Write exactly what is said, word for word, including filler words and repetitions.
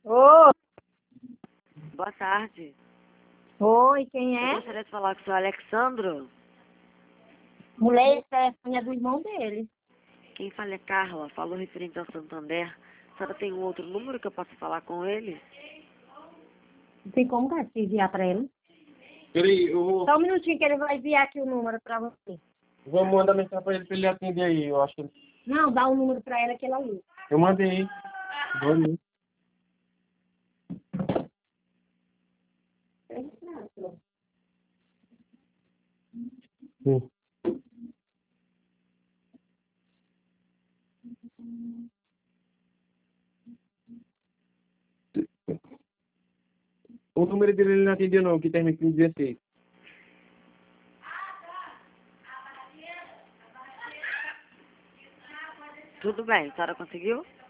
Ô, Boa tarde. oi, quem Eu é? gostaria de falar com o senhor Alexandro. Mulher, esse telefone é do irmão dele. Quem fala é Carla, falou referente ao Santander. A senhora tem um outro número que eu possa falar com ele? Tem como que se enviar pra ele? Peraí, eu vou, Só um minutinho que ele vai enviar aqui o número pra você. vou mandar mensagem pra ele pra ele atender aí, eu acho. Não, dá o número pra ela que ela liga. Eu mandei. Vou. Sim. O número dele ele não atendeu não, que termina com dezesseis. Tudo bem, a senhora conseguiu?